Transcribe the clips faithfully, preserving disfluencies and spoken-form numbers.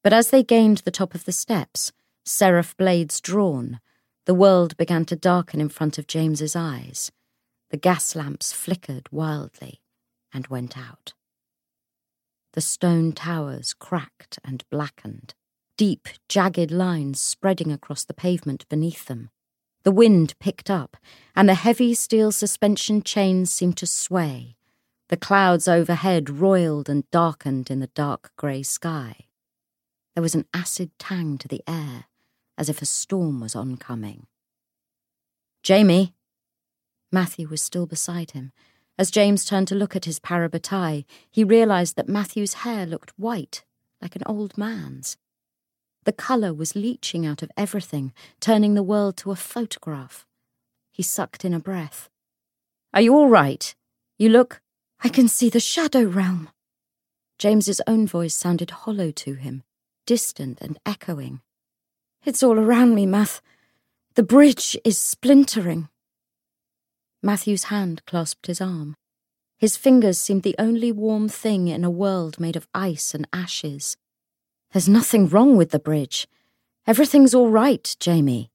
But as they gained the top of the steps, seraph blades drawn, the world began to darken in front of James's eyes. The gas lamps flickered wildly and went out. The stone towers cracked and blackened, deep, jagged lines spreading across the pavement beneath them. The wind picked up, and the heavy steel suspension chains seemed to sway. The clouds overhead roiled and darkened in the dark grey sky. There was an acid tang to the air, as if a storm was oncoming. "Jamie!" Matthew was still beside him. As James turned to look at his parabatai, he realised that Matthew's hair looked white, like an old man's. The colour was leaching out of everything, turning the world to a photograph. He sucked in a breath. "Are you all right? You look—" "I can see the shadow realm." James's own voice sounded hollow to him, distant and echoing. "It's all around me, Math. The bridge is splintering." Matthew's hand clasped his arm. His fingers seemed the only warm thing in a world made of ice and ashes. "There's nothing wrong with the bridge. Everything's all right, Jamie."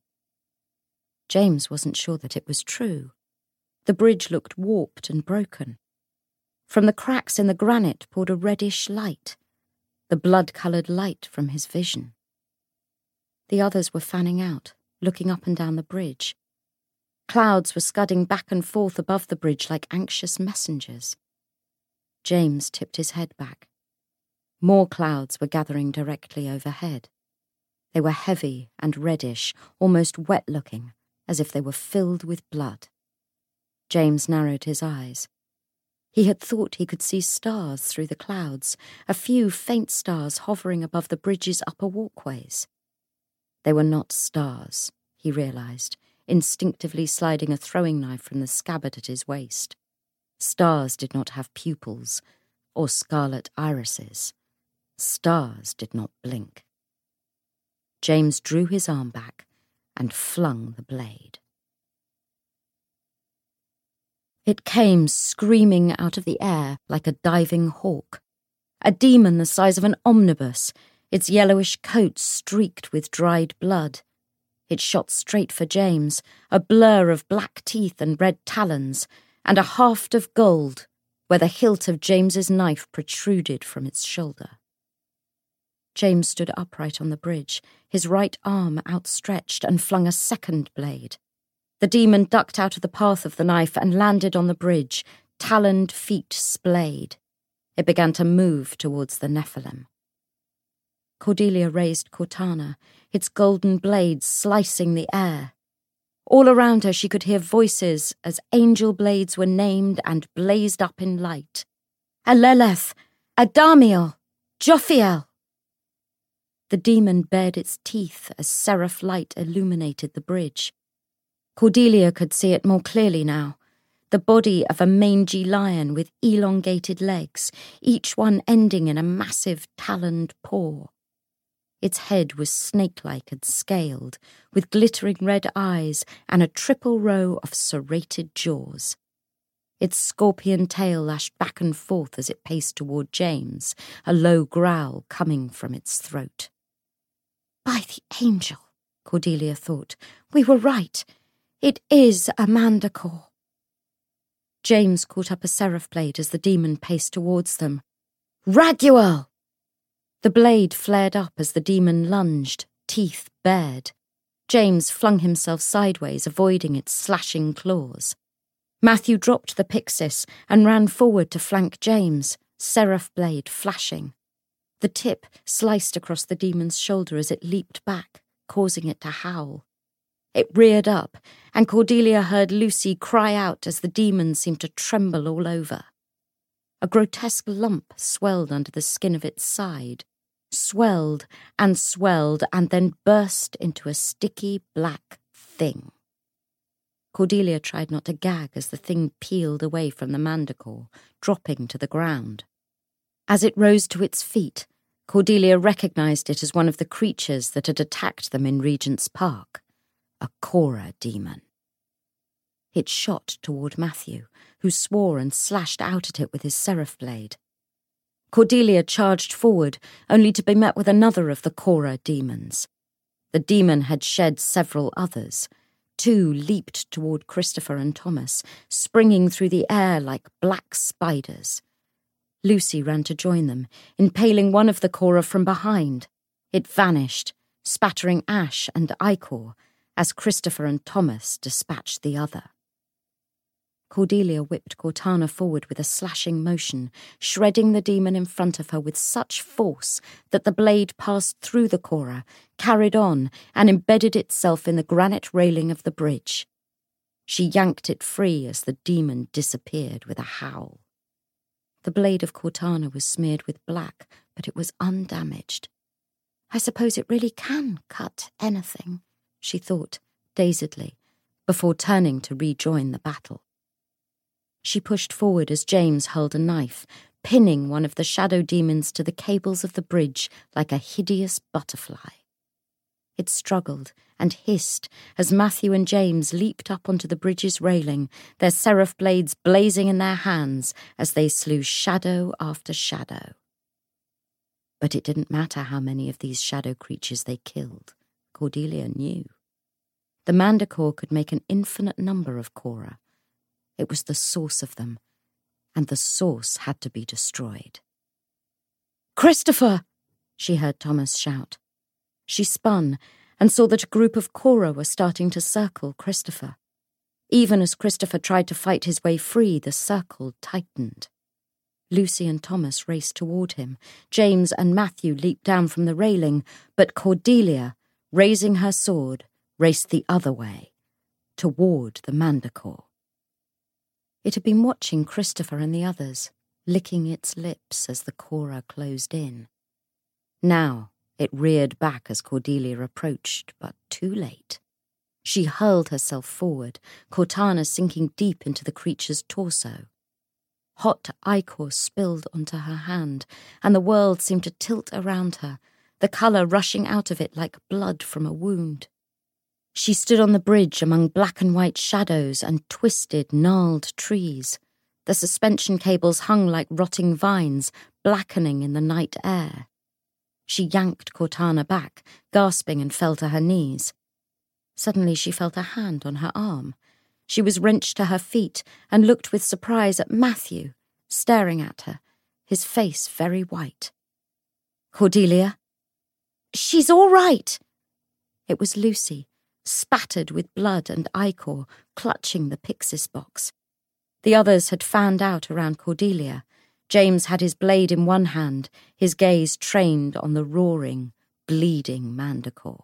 James wasn't sure that it was true. The bridge looked warped and broken. From the cracks in the granite poured a reddish light, the blood-coloured light from his vision. The others were fanning out, looking up and down the bridge. Clouds were scudding back and forth above the bridge like anxious messengers. James tipped his head back. More clouds were gathering directly overhead. They were heavy and reddish, almost wet-looking, as if they were filled with blood. James narrowed his eyes. He had thought he could see stars through the clouds, a few faint stars hovering above the bridge's upper walkways. They were not stars, he realised, instinctively sliding a throwing knife from the scabbard at his waist. Stars did not have pupils or scarlet irises. Stars did not blink. James drew his arm back and flung the blade. It came screaming out of the air like a diving hawk. A demon the size of an omnibus, its yellowish coat streaked with dried blood. It shot straight for James, a blur of black teeth and red talons, and a haft of gold where the hilt of James's knife protruded from its shoulder. James stood upright on the bridge, his right arm outstretched, and flung a second blade. The demon ducked out of the path of the knife and landed on the bridge, taloned feet splayed. It began to move towards the Nephilim. Cordelia raised Cortana, its golden blades slicing the air. All around her she could hear voices as angel blades were named and blazed up in light. Aleleth, Adamiel, Jophiel. The demon bared its teeth as seraph light illuminated the bridge. Cordelia could see it more clearly now. The body of a mangy lion with elongated legs, each one ending in a massive taloned paw. Its head was snake-like and scaled, with glittering red eyes and a triple row of serrated jaws. Its scorpion tail lashed back and forth as it paced toward James, a low growl coming from its throat. "By the angel," Cordelia thought, "we were right. It is a manticore." James caught up a seraph blade as the demon paced towards them. "Raguel!" The blade flared up as the demon lunged, teeth bared. James flung himself sideways, avoiding its slashing claws. Matthew dropped the pyxis and ran forward to flank James, seraph blade flashing. The tip sliced across the demon's shoulder as it leaped back, causing it to howl. It reared up, and Cordelia heard Lucy cry out as the demon seemed to tremble all over. A grotesque lump swelled under the skin of its side, swelled and swelled, and then burst into a sticky black thing. Cordelia tried not to gag as the thing peeled away from the manticore, dropping to the ground. As it rose to its feet, Cordelia recognised it as one of the creatures that had attacked them in Regent's Park, a Cora demon. It shot toward Matthew, who swore and slashed out at it with his seraph blade. Cordelia charged forward, only to be met with another of the Cora demons. The demon had shed several others. Two leaped toward Christopher and Thomas, springing through the air like black spiders. Lucy ran to join them, impaling one of the Cora from behind. It vanished, spattering ash and ichor, as Christopher and Thomas dispatched the other. Cordelia whipped Cortana forward with a slashing motion, shredding the demon in front of her with such force that the blade passed through the Cora, carried on, and embedded itself in the granite railing of the bridge. She yanked it free as the demon disappeared with a howl. The blade of Cortana was smeared with black, but it was undamaged. I suppose it really can cut anything, she thought, dazedly, before turning to rejoin the battle. She pushed forward as James held a knife, pinning one of the shadow demons to the cables of the bridge like a hideous butterfly. It struggled and hissed as Matthew and James leaped up onto the bridge's railing, their seraph blades blazing in their hands as they slew shadow after shadow. But it didn't matter how many of these shadow creatures they killed. Cordelia knew. The Manticore could make an infinite number of Cora. It was the source of them, and the source had to be destroyed. "Christopher!" she heard Thomas shout. She spun and saw that a group of Cora were starting to circle Christopher. Even as Christopher tried to fight his way free, the circle tightened. Lucy and Thomas raced toward him. James and Matthew leaped down from the railing, but Cordelia, raising her sword, raced the other way, toward the Manticore. It had been watching Christopher and the others, licking its lips as the Cora closed in. Now it reared back as Cordelia approached, but too late. She hurled herself forward, Cortana sinking deep into the creature's torso. Hot ichor spilled onto her hand, and the world seemed to tilt around her, the colour rushing out of it like blood from a wound. She stood on the bridge among black and white shadows and twisted, gnarled trees. The suspension cables hung like rotting vines, blackening in the night air. She yanked Cortana back, gasping, and fell to her knees. Suddenly she felt a hand on her arm. She was wrenched to her feet and looked with surprise at Matthew, staring at her, his face very white. "Cordelia?" "She's all right." It was Lucy, spattered with blood and ichor, clutching the Pyxis box. The others had fanned out around Cordelia. James had his blade in one hand, his gaze trained on the roaring, bleeding Manticore.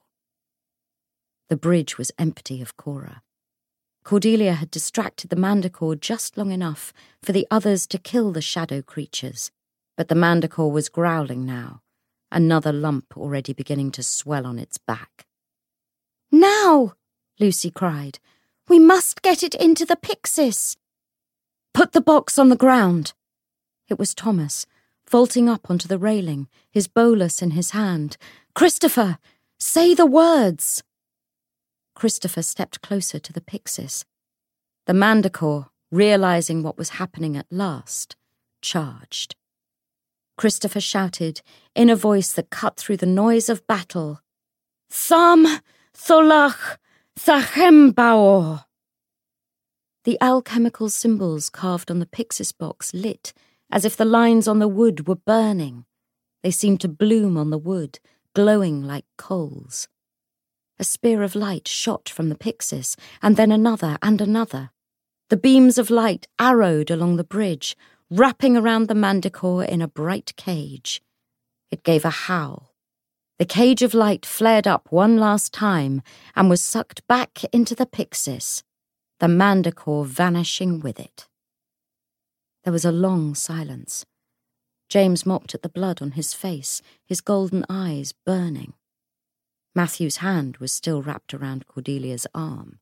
The bridge was empty of Cora. Cordelia had distracted the Manticore just long enough for the others to kill the shadow creatures, but the Manticore was growling now, another lump already beginning to swell on its back. "Now!" Lucy cried. "We must get it into the Pyxis." "Put the box on the ground." It was Thomas, vaulting up onto the railing, his bolus in his hand. "Christopher, say the words!" Christopher stepped closer to the Pyxis. The Manticore, realizing what was happening at last, charged. Christopher shouted, in a voice that cut through the noise of battle, "Tham Tholach Thachembaor!" The alchemical symbols carved on the Pyxis box lit, as if the lines on the wood were burning. They seemed to bloom on the wood, glowing like coals. A spear of light shot from the Pyxis, and then another and another. The beams of light arrowed along the bridge, wrapping around the Manticore in a bright cage. It gave a howl. The cage of light flared up one last time and was sucked back into the Pyxis, the Manticore vanishing with it. There was a long silence. James mopped at the blood on his face, his golden eyes burning. Matthew's hand was still wrapped around Cordelia's arm.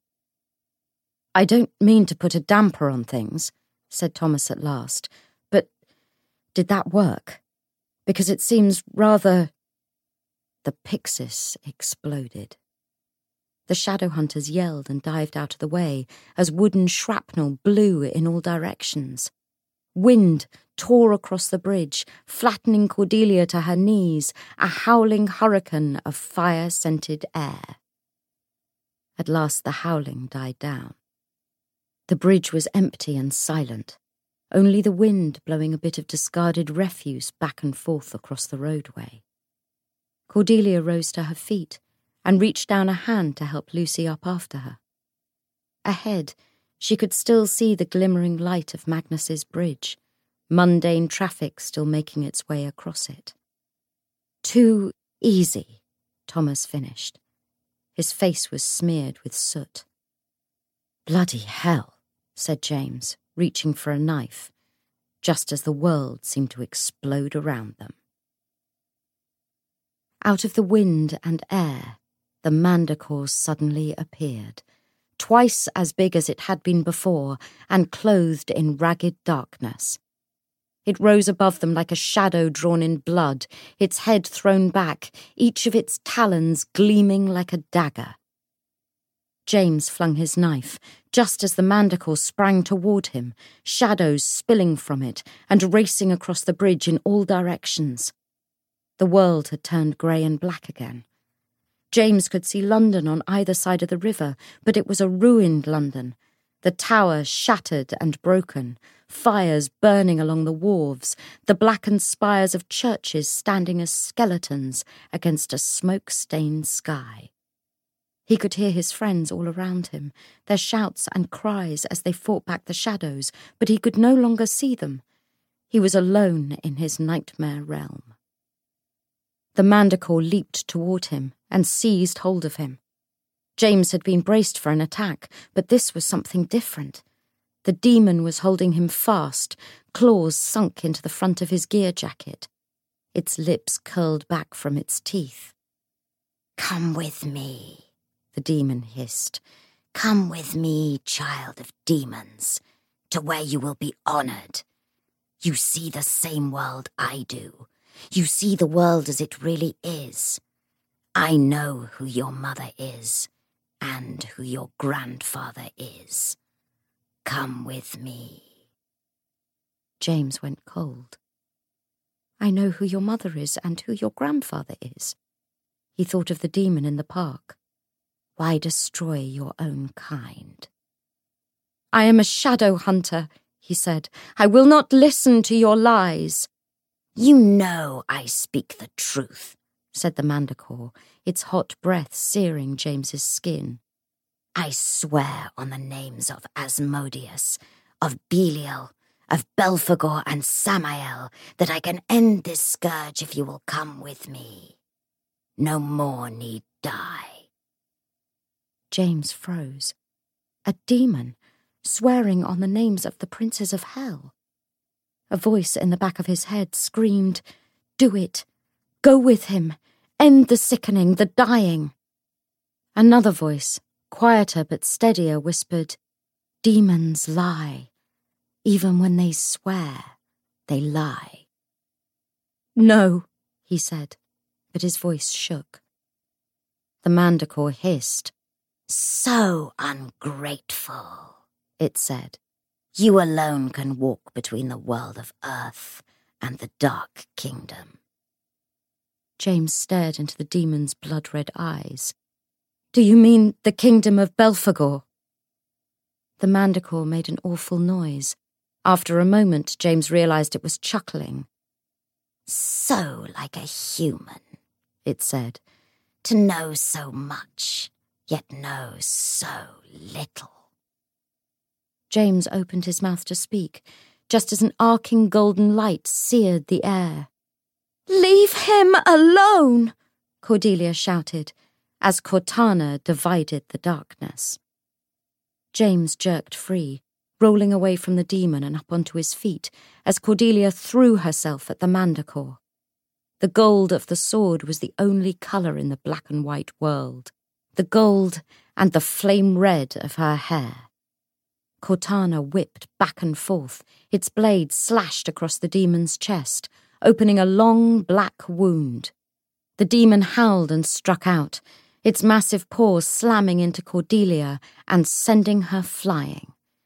"I don't mean to put a damper on things," said Thomas at last, "but did that work? Because it seems rather—" The Pyxis exploded. The shadow hunters yelled and dived out of the way as wooden shrapnel blew in all directions. Wind tore across the bridge, flattening Cordelia to her knees, a howling hurricane of fire-scented air. At last the howling died down. The bridge was empty and silent, only the wind blowing a bit of discarded refuse back and forth across the roadway. Cordelia rose to her feet and reached down a hand to help Lucy up after her. Ahead, she could still see the glimmering light of Magnus's bridge, mundane traffic still making its way across it. Too easy, Thomas finished. His face was smeared with soot. Bloody hell, said James, reaching for a knife, just as the world seemed to explode around them. Out of the wind and air, the manticore suddenly appeared, twice as big as it had been before, and clothed in ragged darkness. It rose above them like a shadow drawn in blood, its head thrown back, each of its talons gleaming like a dagger. James flung his knife, just as the manticore sprang toward him, shadows spilling from it and racing across the bridge in all directions. The world had turned grey and black again. James could see London on either side of the river, but it was a ruined London, the towers shattered and broken, fires burning along the wharves, the blackened spires of churches standing as skeletons against a smoke-stained sky. He could hear his friends all around him, their shouts and cries as they fought back the shadows, but he could no longer see them. He was alone in his nightmare realm. The manticore leaped toward him and seized hold of him. James had been braced for an attack, but this was something different. The demon was holding him fast, claws sunk into the front of his gear jacket. Its lips curled back from its teeth. "Come with me," the demon hissed. "Come with me, child of demons, to where you will be honored. You see the same world I do. You see the world as it really is. I know who your mother is and who your grandfather is. Come with me." James went cold. "I know who your mother is and who your grandfather is." He thought of the demon in the park. Why destroy your own kind? "I am a shadow hunter," he said. "I will not listen to your lies." "You know I speak the truth," said the manticore, its hot breath searing James's skin. "I swear on the names of Asmodeus, of Belial, of Belphegor and Samael that I can end this scourge if you will come with me. No more need die." James froze. A demon, swearing on the names of the princes of hell. A voice in the back of his head screamed, "Do it! Go with him! End the sickening, the dying!" Another voice, quieter but steadier, whispered, "Demons lie. Even when they swear, they lie." "No," he said, but his voice shook. The manticore hissed. "So ungrateful," it said. "You alone can walk between the world of earth and the dark kingdom." James stared into the demon's blood-red eyes. "Do you mean the kingdom of Belphegor?" The manticore made an awful noise. After a moment, James realized it was chuckling. "So like a human," it said, "to know so much, yet know so little." James opened his mouth to speak, just as an arcing golden light seared the air. "Leave him alone!" Cordelia shouted, as Cortana divided the darkness. James jerked free, rolling away from the demon and up onto his feet, as Cordelia threw herself at the manticore. The gold of the sword was the only colour in the black and white world, the gold and the flame red of her hair. Cortana whipped back and forth, its blade slashed across the demon's chest, opening a long black wound. The demon howled and struck out, its massive paws slamming into Cordelia and sending her flying.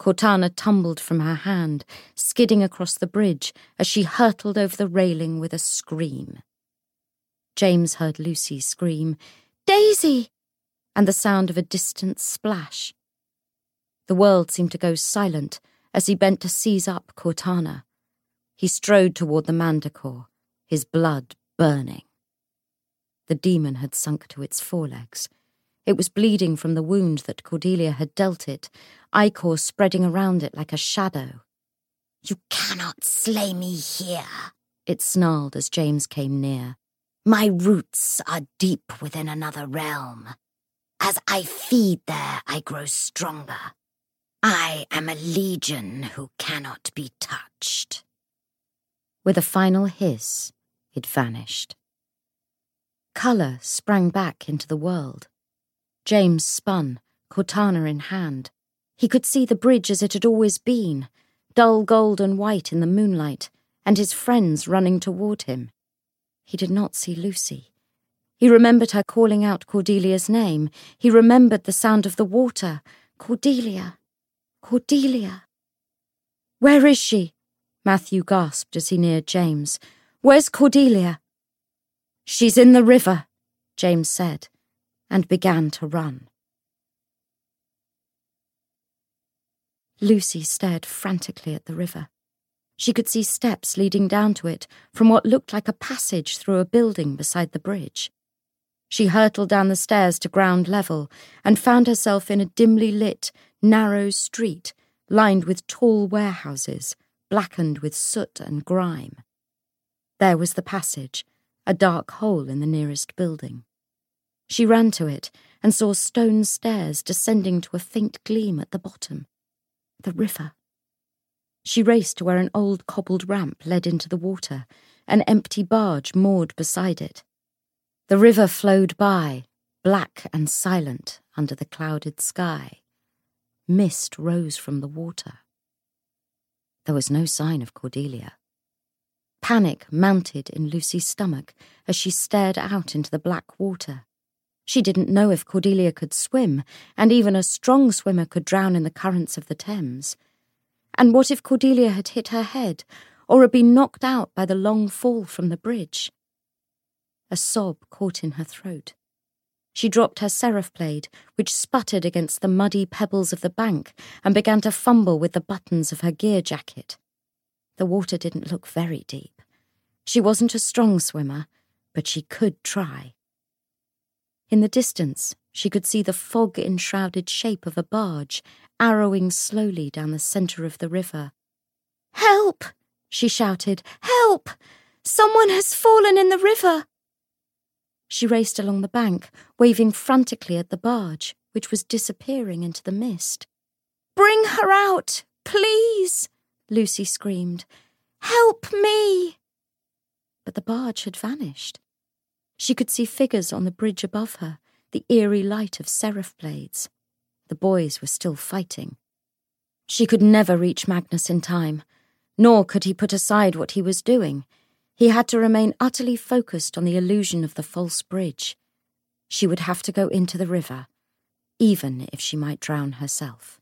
Cortana tumbled from her hand, skidding across the bridge as she hurtled over the railing with a scream. James heard Lucy scream, "Daisy!" and the sound of a distant splash. The world seemed to go silent as he bent to seize up Cortana. He strode toward the manticore, his blood burning. The demon had sunk to its forelegs. It was bleeding from the wound that Cordelia had dealt it, ichor spreading around it like a shadow. "You cannot slay me here," it snarled as James came near. "My roots are deep within another realm. As I feed there, I grow stronger. I am a legion who cannot be touched." With a final hiss, it vanished. Colour sprang back into the world. James spun, Cortana in hand. He could see the bridge as it had always been, dull gold and white in the moonlight, and his friends running toward him. He did not see Lucy. He remembered her calling out Cordelia's name. He remembered the sound of the water. Cordelia. Cordelia. "Where is she?" Matthew gasped as he neared James. "Where's Cordelia?" "She's in the river," James said, and began to run. Lucy stared frantically at the river. She could see steps leading down to it from what looked like a passage through a building beside the bridge. She hurtled down the stairs to ground level and found herself in a dimly lit, narrow street lined with tall warehouses, blackened with soot and grime. There was the passage, a dark hole in the nearest building. She ran to it and saw stone stairs descending to a faint gleam at the bottom. The river. She raced to where an old cobbled ramp led into the water, an empty barge moored beside it. The river flowed by, black and silent under the clouded sky. Mist rose from the water. There was no sign of Cordelia. Panic mounted in Lucy's stomach as she stared out into the black water. She didn't know if Cordelia could swim, and even a strong swimmer could drown in the currents of the Thames. And what if Cordelia had hit her head, or had been knocked out by the long fall from the bridge? A sob caught in her throat. She dropped her seraph blade, which sputtered against the muddy pebbles of the bank, and began to fumble with the buttons of her gear jacket. The water didn't look very deep. She wasn't a strong swimmer, but she could try. In the distance, she could see the fog-enshrouded shape of a barge arrowing slowly down the centre of the river. "Help!" she shouted. "Help! Someone has fallen in the river!" She raced along the bank, waving frantically at the barge, which was disappearing into the mist. "Bring her out, please!" Lucy screamed. "Help me!" But the barge had vanished. She could see figures on the bridge above her, the eerie light of seraph blades. The boys were still fighting. She could never reach Magnus in time, nor could he put aside what he was doing. He had to remain utterly focused on the illusion of the false bridge. She would have to go into the river, even if she might drown herself.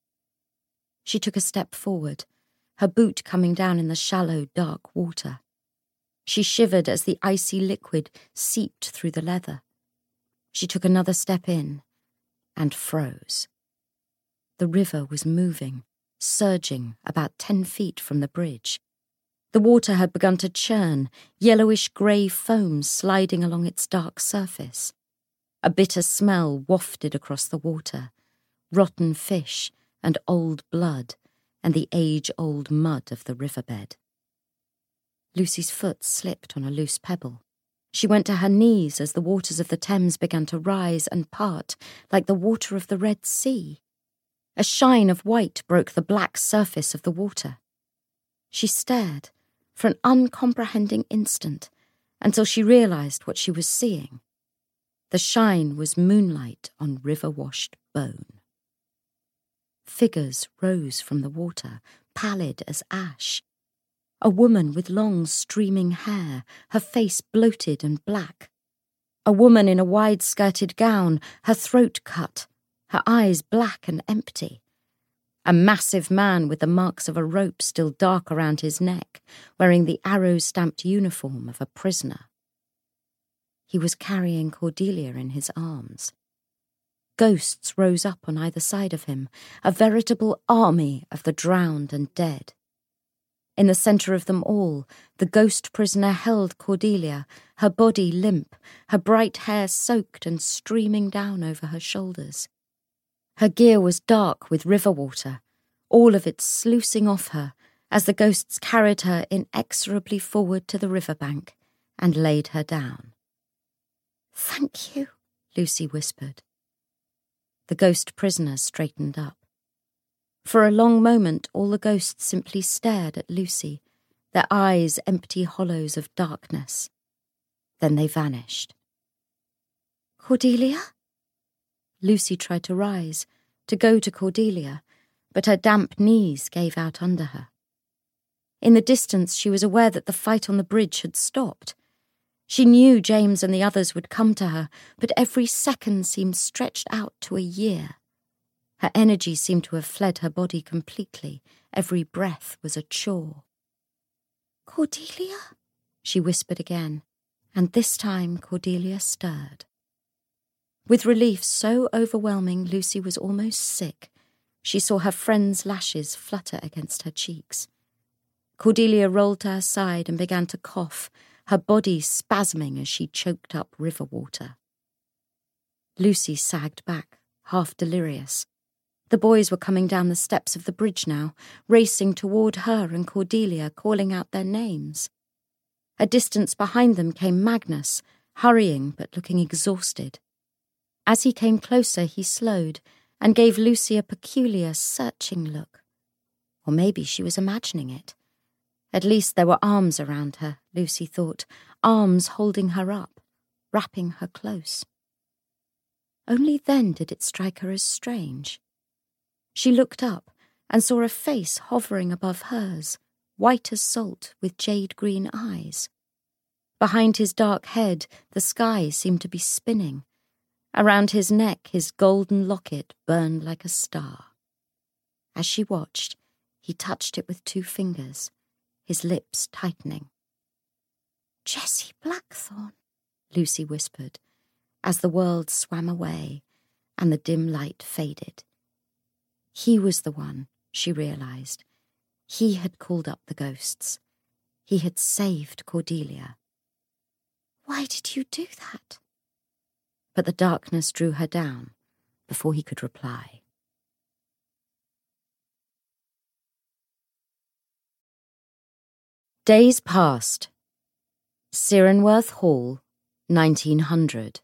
She took a step forward, her boot coming down in the shallow, dark water. She shivered as the icy liquid seeped through the leather. She took another step in and froze. The river was moving, surging about ten feet from the bridge. The water had begun to churn, yellowish-grey foam sliding along its dark surface. A bitter smell wafted across the water, rotten fish and old blood and the age-old mud of the riverbed. Lucy's foot slipped on a loose pebble. She went to her knees as the waters of the Thames began to rise and part like the water of the Red Sea. A shine of white broke the black surface of the water. She stared for an uncomprehending instant until she realized what she was seeing. The shine was moonlight on river-washed bone. Figures rose from the water, pallid as ash. A woman with long, streaming hair, her face bloated and black. A woman in a wide-skirted gown, her throat cut, her eyes black and empty. a massive man with the marks of a rope still dark around his neck, wearing the arrow-stamped uniform of a prisoner. He was carrying Cordelia in his arms. Ghosts rose up on either side of him, a veritable army of the drowned and dead. In the centre of them all, the ghost prisoner held Cordelia, her body limp, her bright hair soaked and streaming down over her shoulders. Her gear was dark with river water, all of it sluicing off her as the ghosts carried her inexorably forward to the riverbank and laid her down. "Thank you," Lucy whispered. The ghost prisoner straightened up. For a long moment all the ghosts simply stared at Lucy, their eyes empty hollows of darkness. Then they vanished. "Cordelia?" Lucy tried to rise, to go to Cordelia, but her damp knees gave out under her. In the distance she was aware that the fight on the bridge had stopped. She knew James and the others would come to her, but every second seemed stretched out to a year. Her energy seemed to have fled her body completely. Every breath was a chore. "Cordelia?" she whispered again, and this time Cordelia stirred. With relief so overwhelming Lucy was almost sick, she saw her friend's lashes flutter against her cheeks. Cordelia rolled to her side and began to cough, her body spasming as she choked up river water. Lucy sagged back, half delirious. The boys were coming down the steps of the bridge now, racing toward her and Cordelia, calling out their names. A distance behind them came Magnus, hurrying but looking exhausted. As he came closer, he slowed and gave Lucy a peculiar, searching look. Or maybe she was imagining it. At least there were arms around her, Lucy thought, arms holding her up, wrapping her close. Only then did it strike her as strange. She looked up and saw a face hovering above hers, white as salt with jade-green eyes. Behind his dark head, the sky seemed to be spinning. Around his neck, his golden locket burned like a star. As she watched, he touched it with two fingers, his lips tightening. "Jessie Blackthorne," Lucy whispered, as the world swam away and the dim light faded. He was the one, she realized. He had called up the ghosts. He had saved Cordelia. "Why did you do that?" But the darkness drew her down before he could reply. Days passed. Cirenworth Hall, nineteen hundred.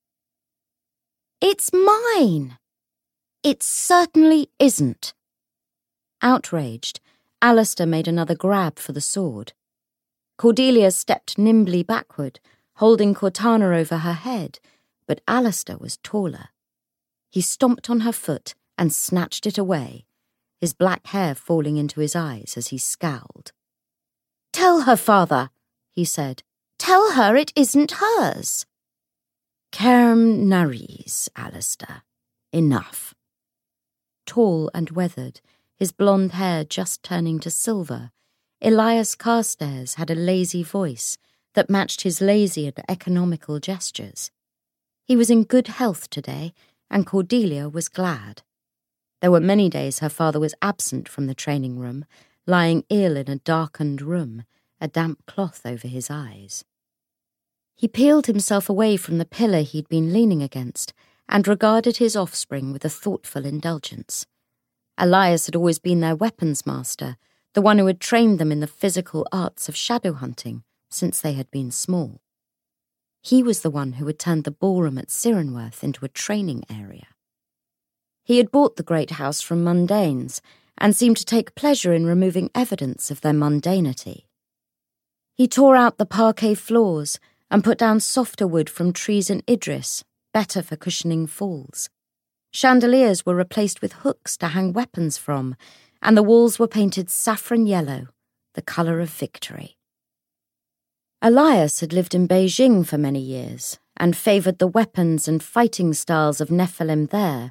"It's mine!" "It certainly isn't." Outraged, Alistair made another grab for the sword. Cordelia stepped nimbly backward, holding Cortana over her head, but Alistair was taller. He stomped on her foot and snatched it away, his black hair falling into his eyes as he scowled. "Tell her, father," he said. "Tell her it isn't hers." "Cairm Narees, Alistair. Enough." Tall and weathered, his blonde hair just turning to silver, Elias Carstairs had a lazy voice that matched his lazy and economical gestures. He was in good health today, and Cordelia was glad. There were many days her father was absent from the training room, lying ill in a darkened room, a damp cloth over his eyes. He peeled himself away from the pillar he'd been leaning against and regarded his offspring with a thoughtful indulgence. Elias had always been their weapons master, the one who had trained them in the physical arts of shadow hunting since they had been small. He was the one who had turned the ballroom at Cirenworth into a training area. He had bought the great house from mundanes and seemed to take pleasure in removing evidence of their mundanity. He tore out the parquet floors and put down softer wood from trees in Idris, better for cushioning falls. Chandeliers were replaced with hooks to hang weapons from, and the walls were painted saffron yellow, the colour of victory. Elias had lived in Beijing for many years and favoured the weapons and fighting styles of Nephilim there,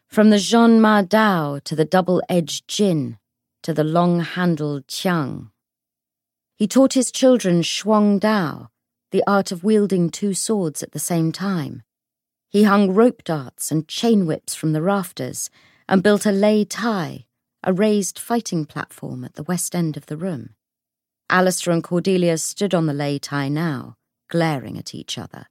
From the Zhon Ma Dao to the double-edged Jin, to the long-handled Qiang. He taught his children Shuang Dao, the art of wielding two swords at the same time. He hung rope darts and chain whips from the rafters and built a lei tai, a raised fighting platform at the west end of the room. Alistair and Cordelia stood on the lei tai now, glaring at each other.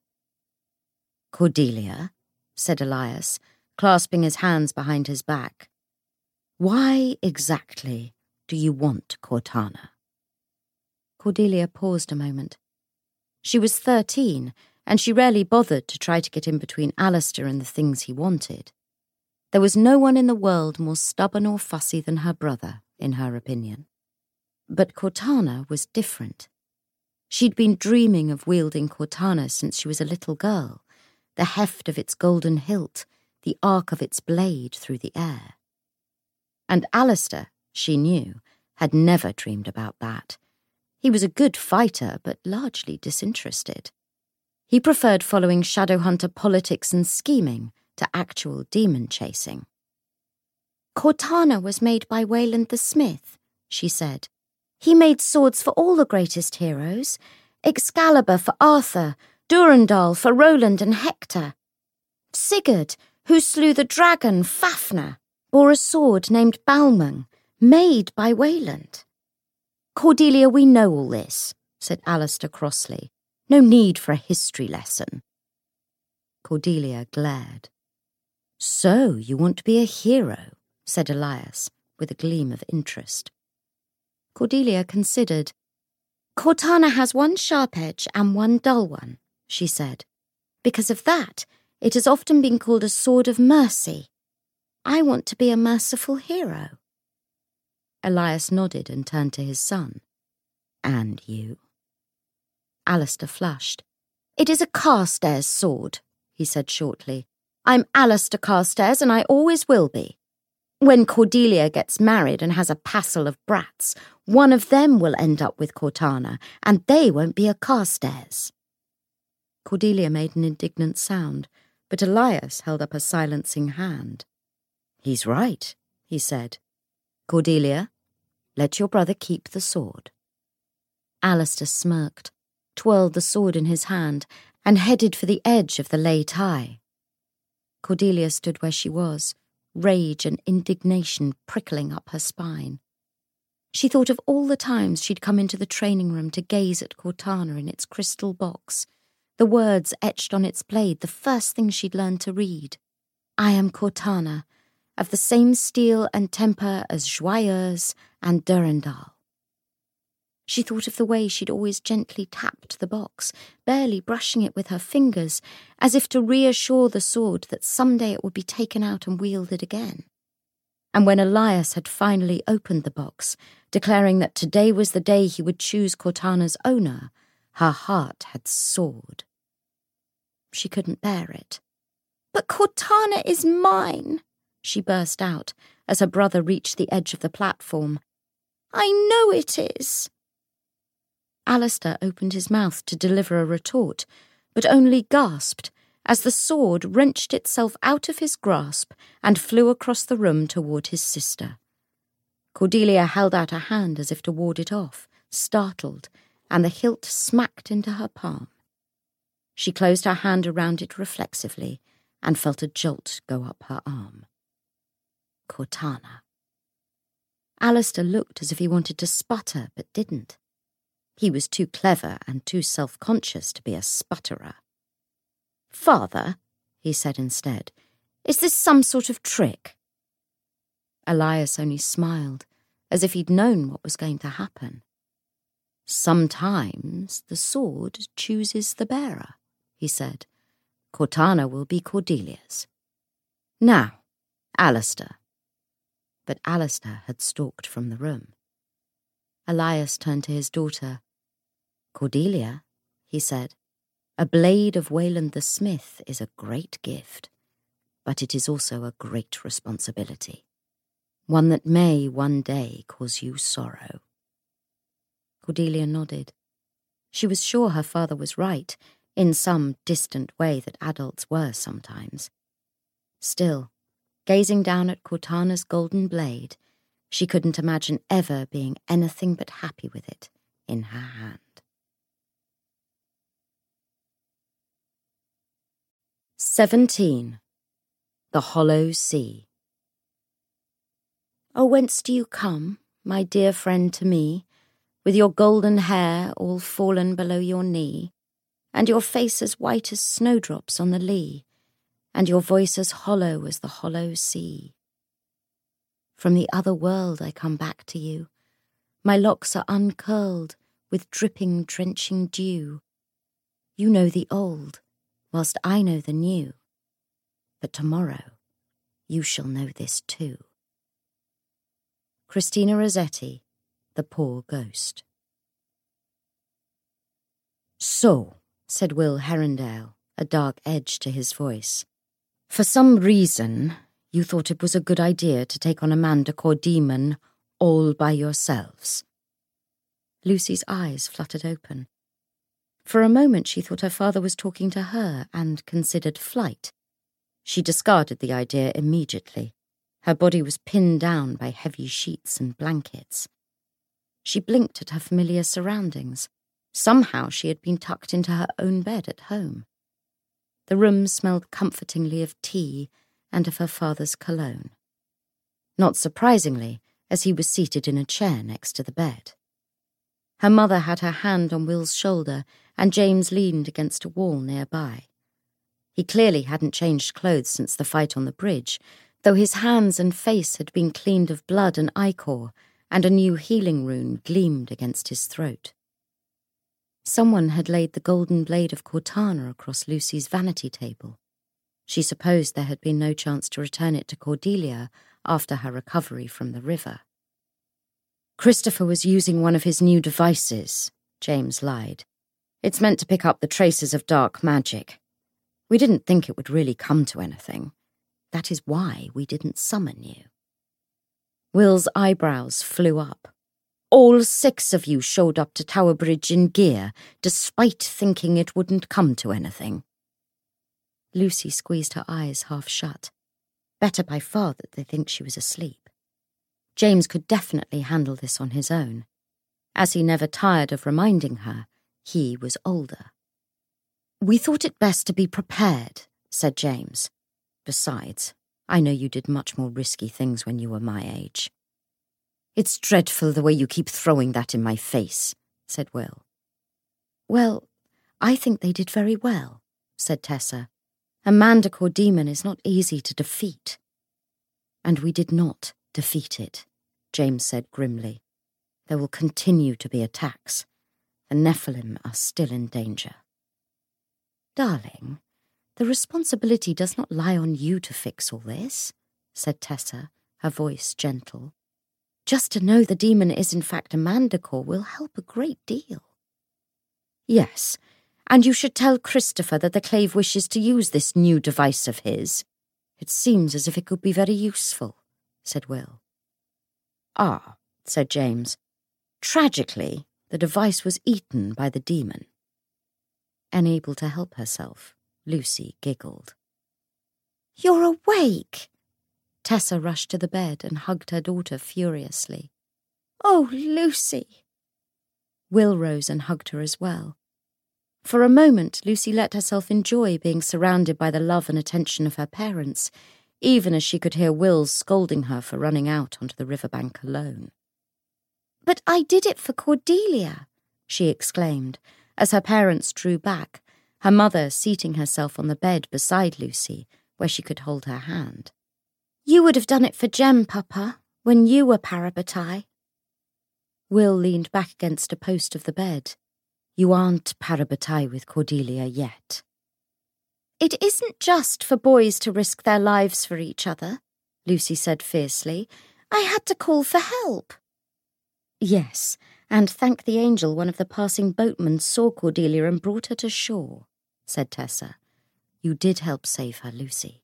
"Cordelia," said Elias, clasping his hands behind his back, "why exactly do you want Cortana?" Cordelia paused a moment. She was thirteen, and she rarely bothered to try to get in between Alistair and the things he wanted. There was no one in the world more stubborn or fussy than her brother, in her opinion. But Cortana was different. She'd been dreaming of wielding Cortana since she was a little girl, the heft of its golden hilt, the arc of its blade through the air. And Alistair, she knew, had never dreamed about that. He was a good fighter, but largely disinterested. He preferred following Shadowhunter politics and scheming to actual demon chasing. "Cortana was made by Wayland the Smith," she said. "He made swords for all the greatest heroes. Excalibur for Arthur, Durendal for Roland and Hector. Sigurd, who slew the dragon Fafnir, bore a sword named Balmung, made by Wayland." "Cordelia, we know all this," said Alistair crossly. "No need for a history lesson." Cordelia glared. "So you want to be a hero," said Elias, with a gleam of interest. Cordelia considered. "Cortana has one sharp edge and one dull one," she said. "Because of that, it has often been called a sword of mercy. I want to be a merciful hero." Elias nodded and turned to his son. "And you?" Alistair flushed. "It is a Carstairs sword," he said shortly. "I'm Alistair Carstairs, and I always will be. When Cordelia gets married and has a passel of brats, one of them will end up with Cortana, and they won't be a Carstairs." Cordelia made an indignant sound, but Elias held up a silencing hand. "He's right," he said. "Cordelia, let your brother keep the sword." Alistair smirked, twirled the sword in his hand, and headed for the edge of the lei tai. Cordelia stood where she was, rage and indignation prickling up her spine. She thought of all the times she'd come into the training room to gaze at Cortana in its crystal box, the words etched on its blade, the first thing she'd learned to read. "I am Cortana, of the same steel and temper as Joyeuse and Durendal." She thought of the way she'd always gently tapped the box, barely brushing it with her fingers, as if to reassure the sword that someday it would be taken out and wielded again. And when Elias had finally opened the box, declaring that today was the day he would choose Cortana's owner, her heart had soared. She couldn't bear it. "But Cortana is mine," she burst out as her brother reached the edge of the platform. "I know it is." Alistair opened his mouth to deliver a retort, but only gasped as the sword wrenched itself out of his grasp and flew across the room toward his sister. Cordelia held out a hand as if to ward it off, startled, and the hilt smacked into her palm. She closed her hand around it reflexively and felt a jolt go up her arm. Cortana. Alistair looked as if he wanted to sputter, but didn't. He was too clever and too self-conscious to be a sputterer. "Father," he said instead, "is this some sort of trick?" Elias only smiled, as if he'd known what was going to happen. "Sometimes the sword chooses the bearer," he said. "Cortana will be Cordelia's. Now, Alistair." But Alistair had stalked from the room. Elias turned to his daughter. "Cordelia," he said, "a blade of Wayland the Smith is a great gift, but it is also a great responsibility, one that may one day cause you sorrow." Cordelia nodded. She was sure her father was right, in some distant way that adults were sometimes. Still, Gazing down at Cortana's golden blade, she couldn't imagine ever being anything but happy with it in her hand. Seventeen. The Hollow Sea. Oh, whence do you come, my dear friend to me, with your golden hair all fallen below your knee, and your face as white as snowdrops on the lea, and your voice as hollow as the hollow sea? From the other world I come back to you. My locks are uncurled with dripping, drenching dew. You know the old, whilst I know the new. But tomorrow you shall know this too. Christina Rossetti, The Poor Ghost. So, said Will Herondale, a dark edge to his voice, for some reason you thought it was a good idea to take on Amanda Courtdemon all by yourselves. Lucy's eyes fluttered open. For a moment she thought her father was talking to her and considered flight. She discarded the idea immediately. Her body was pinned down by heavy sheets and blankets. She blinked at her familiar surroundings. Somehow she had been tucked into her own bed at home. The room smelled comfortingly of tea and of her father's cologne. Not surprisingly, as he was seated in a chair next to the bed. Her mother had her hand on Will's shoulder, and James leaned against a wall nearby. He clearly hadn't changed clothes since the fight on the bridge, though his hands and face had been cleaned of blood and ichor, and a new healing rune gleamed against his throat. Someone had laid the golden blade of Cortana across Lucy's vanity table. She supposed there had been no chance to return it to Cordelia after her recovery from the river. Christopher was using one of his new devices, James lied. It's meant to pick up the traces of dark magic. We didn't think it would really come to anything. That is why we didn't summon you. Will's eyebrows flew up. All six of you showed up to Tower Bridge in gear, despite thinking it wouldn't come to anything. Lucy squeezed her eyes half shut. Better by far that they think she was asleep. James could definitely handle this on his own. As he never tired of reminding her, he was older. We thought it best to be prepared, said James. Besides, I know you did much more risky things when you were my age. It's dreadful the way you keep throwing that in my face, said Will. Well, I think they did very well, said Tessa. Amanda Courtdemon is not easy to defeat. And we did not defeat it, James said grimly. There will continue to be attacks. The Nephilim are still in danger. Darling, the responsibility does not lie on you to fix all this, said Tessa, her voice gentle. Just to know the demon is in fact Amandacore will help a great deal. Yes, and you should tell Christopher that the Clave wishes to use this new device of his. It seems as if it could be very useful, said Will. Ah, said James. Tragically, the device was eaten by the demon. Unable to help herself, Lucy giggled. You're awake! Tessa rushed to the bed and hugged her daughter furiously. Oh, Lucy! Will rose and hugged her as well. For a moment, Lucy let herself enjoy being surrounded by the love and attention of her parents, even as she could hear Will scolding her for running out onto the riverbank alone. But I did it for Cordelia, she exclaimed, as her parents drew back, her mother seating herself on the bed beside Lucy, where she could hold her hand. You would have done it for Jem, Papa, when you were Parabatai. Will leaned back against a post of the bed. You aren't Parabatai with Cordelia yet. It isn't just for boys to risk their lives for each other, Lucy said fiercely. I had to call for help. Yes, and thank the angel one of the passing boatmen saw Cordelia and brought her to shore, said Tessa. You did help save her, Lucy.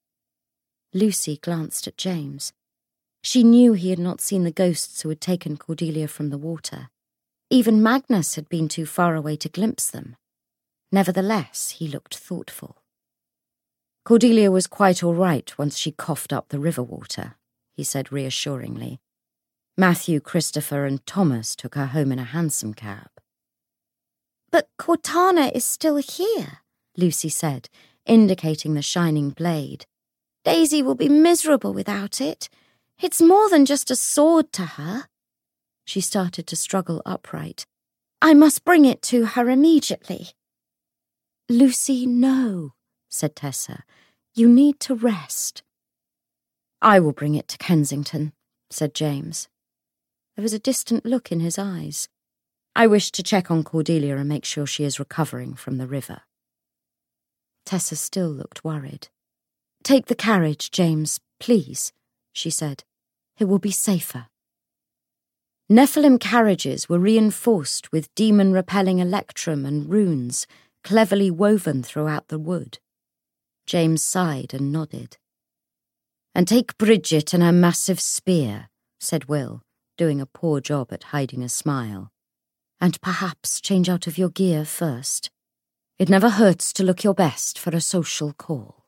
Lucy glanced at James. She knew he had not seen the ghosts who had taken Cordelia from the water. Even Magnus had been too far away to glimpse them. Nevertheless, he looked thoughtful. Cordelia was quite all right once she coughed up the river water, he said reassuringly. Matthew, Christopher and Thomas took her home in a hansom cab. But Cortana is still here, Lucy said, indicating the shining blade. Daisy will be miserable without it. It's more than just a sword to her. She started to struggle upright. I must bring it to her immediately. Lucy, no, said Tessa. You need to rest. I will bring it to Kensington, said James. There was a distant look in his eyes. I wish to check on Cordelia and make sure she is recovering from the river. Tessa still looked worried. Take the carriage, James, please, she said. It will be safer. Nephilim carriages were reinforced with demon-repelling electrum and runes cleverly woven throughout the wood. James sighed and nodded. And take Bridget and her massive spear, said Will, doing a poor job at hiding a smile. And perhaps change out of your gear first. It never hurts to look your best for a social call.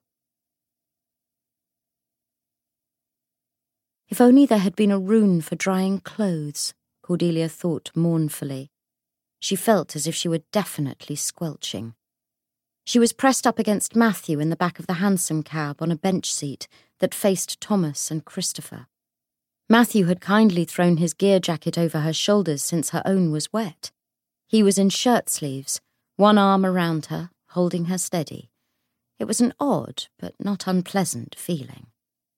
If only there had been a rune for drying clothes, Cordelia thought mournfully. She felt as if she were definitely squelching. She was pressed up against Matthew in the back of the hansom cab on a bench seat that faced Thomas and Christopher. Matthew had kindly thrown his gear jacket over her shoulders since her own was wet. He was in shirt sleeves, one arm around her, holding her steady. It was an odd but not unpleasant feeling.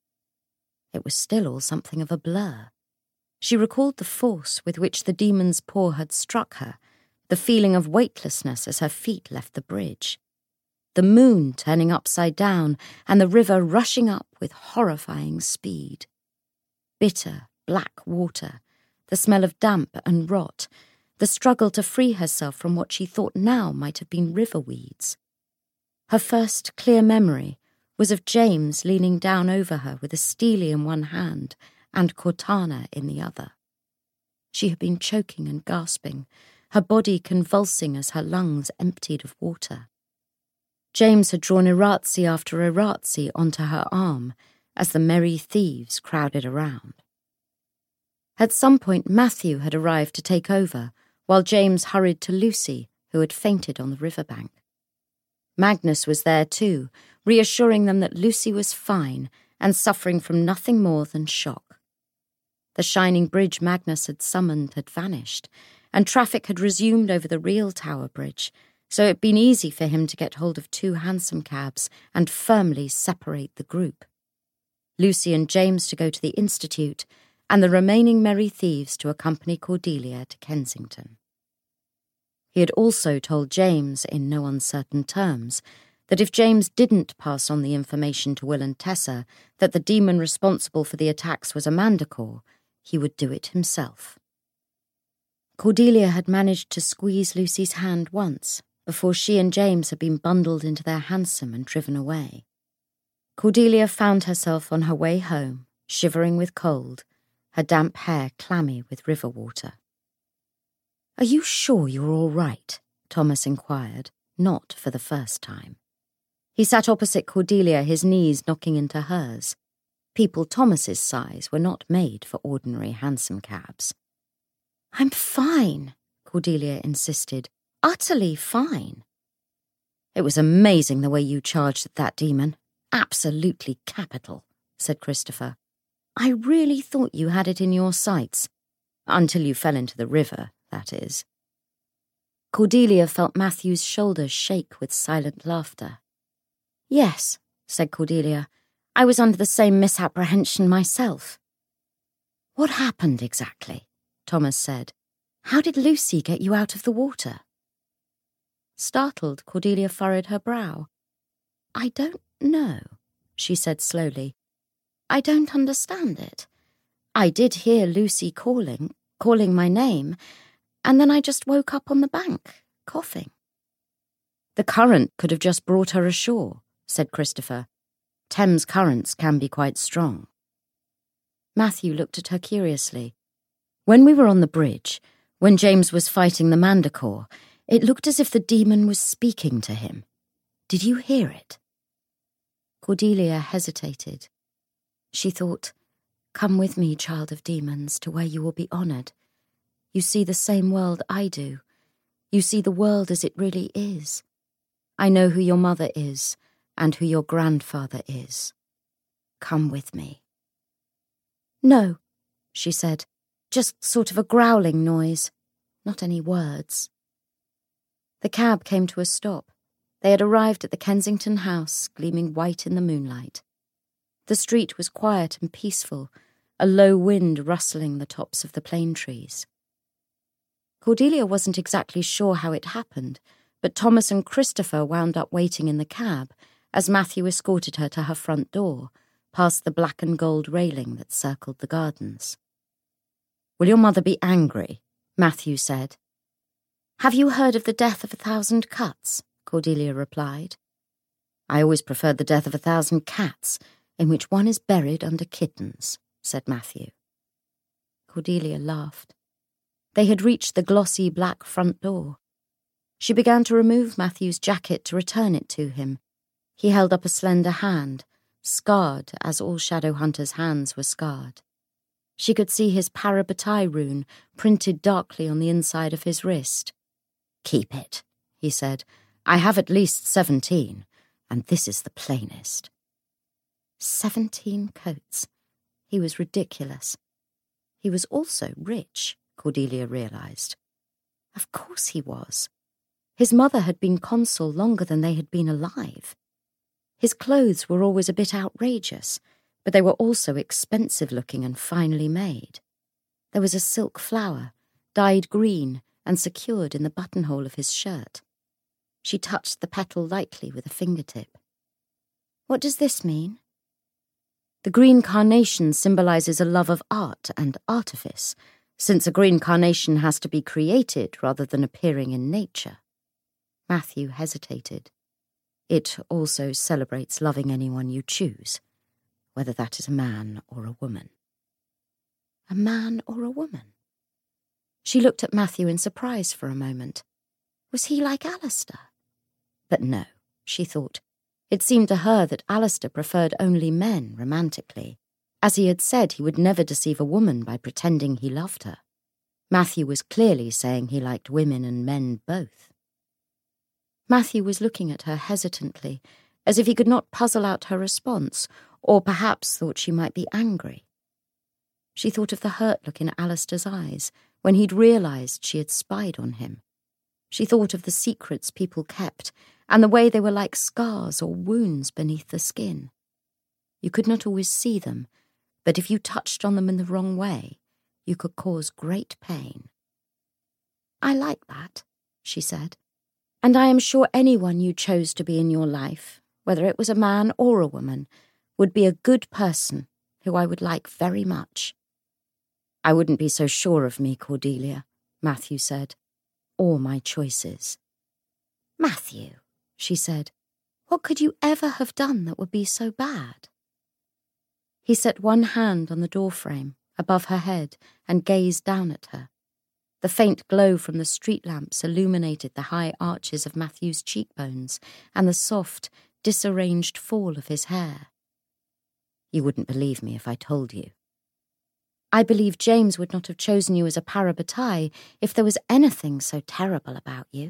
It was still all something of a blur. She recalled the force with which the demon's paw had struck her, the feeling of weightlessness as her feet left the bridge. The moon turning upside down and the river rushing up with horrifying speed. Bitter, black water, the smell of damp and rot, the struggle to free herself from what she thought now might have been river weeds. Her first clear memory was of James leaning down over her with a steely in one hand and Cortana in the other. She had been choking and gasping, her body convulsing as her lungs emptied of water. James had drawn Iratzi after Iratzi onto her arm as the merry thieves crowded around. At some point Matthew had arrived to take over, while James hurried to Lucy, who had fainted on the riverbank. Magnus was there too, reassuring them that Lucy was fine and suffering from nothing more than shock. The shining bridge Magnus had summoned had vanished, and traffic had resumed over the real Tower Bridge, so it had been easy for him to get hold of two hansom cabs and firmly separate the group. Lucy and James to go to the Institute, and the remaining merry thieves to accompany Cordelia to Kensington. He had also told James, in no uncertain terms, that if James didn't pass on the information to Will and Tessa that the demon responsible for the attacks was a manticore, he would do it himself. Cordelia had managed to squeeze Lucy's hand once, before she and James had been bundled into their hansom and driven away. Cordelia found herself on her way home, shivering with cold, her damp hair clammy with river water. "Are you sure you're all right?" Thomas inquired, not for the first time. He sat opposite Cordelia, his knees knocking into hers. People Thomas's size were not made for ordinary hansom cabs. "I'm fine," Cordelia insisted. "Utterly fine." "It was amazing the way you charged at that demon. Absolutely capital," said Christopher. "I really thought you had it in your sights. Until you fell into the river, that is." Cordelia felt Matthew's shoulders shake with silent laughter. "Yes," said Cordelia. "I was under the same misapprehension myself." "What happened exactly?" Thomas said. "How did Lucy get you out of the water?" Startled, Cordelia furrowed her brow. "I don't know," she said slowly. "I don't understand it. I did hear Lucy calling, calling my name, and then I just woke up on the bank, coughing." "The current could have just brought her ashore," said Christopher. "Thames currents can be quite strong." Matthew looked at her curiously. "When we were on the bridge, when James was fighting the manticore, it looked as if the demon was speaking to him. Did you hear it?" Cordelia hesitated. She thought, "Come with me, child of demons, to where you will be honoured. You see the same world I do. You see the world as it really is. I know who your mother is and who your grandfather is. Come with me." "No," she said, "just sort of a growling noise. Not any words." The cab came to a stop. They had arrived at the Kensington house, gleaming white in the moonlight. The street was quiet and peaceful, a low wind rustling the tops of the plane trees. Cordelia wasn't exactly sure how it happened, but Thomas and Christopher wound up waiting in the cab as Matthew escorted her to her front door, past the black and gold railing that circled the gardens. "Will your mother be angry?" Matthew said. "Have you heard of the death of a thousand cuts?" Cordelia replied. "I always preferred the death of a thousand cats, in which one is buried under kittens," said Matthew. Cordelia laughed. They had reached the glossy black front door. She began to remove Matthew's jacket to return it to him. He held up a slender hand, scarred as all shadow hunters' hands were scarred. She could see his Parabatai rune printed darkly on the inside of his wrist. "Keep it," he said. "I have at least seventeen, and this is the plainest." Seventeen coats. He was ridiculous. He was also rich, Cordelia realised. Of course he was. His mother had been consul longer than they had been alive. His clothes were always a bit outrageous, but they were also expensive-looking and finely made. There was a silk flower, dyed green and secured in the buttonhole of his shirt. She touched the petal lightly with a fingertip. "What does this mean?" "The green carnation symbolises a love of art and artifice, since a green carnation has to be created rather than appearing in nature." Matthew hesitated. "It also celebrates loving anyone you choose, whether that is a man or a woman." A man or a woman? She looked at Matthew in surprise for a moment. Was he like Alistair? But no, she thought. It seemed to her that Alistair preferred only men romantically. As he had said, he would never deceive a woman by pretending he loved her. Matthew was clearly saying he liked women and men both. Matthew was looking at her hesitantly, as if he could not puzzle out her response, or perhaps thought she might be angry. She thought of the hurt look in Alistair's eyes when he'd realised she had spied on him. She thought of the secrets people kept, and the way they were like scars or wounds beneath the skin. You could not always see them, but if you touched on them in the wrong way, you could cause great pain. "I like that," she said, "and I am sure anyone you chose to be in your life, whether it was a man or a woman, would be a good person who I would like very much." "I wouldn't be so sure of me, Cordelia," Matthew said, "or my choices." "Matthew," she said, "what could you ever have done that would be so bad?" He set one hand on the doorframe, above her head, and gazed down at her. The faint glow from the street lamps illuminated the high arches of Matthew's cheekbones and the soft, disarranged fall of his hair. "You wouldn't believe me if I told you." "I believe James would not have chosen you as a Parabatai if there was anything so terrible about you."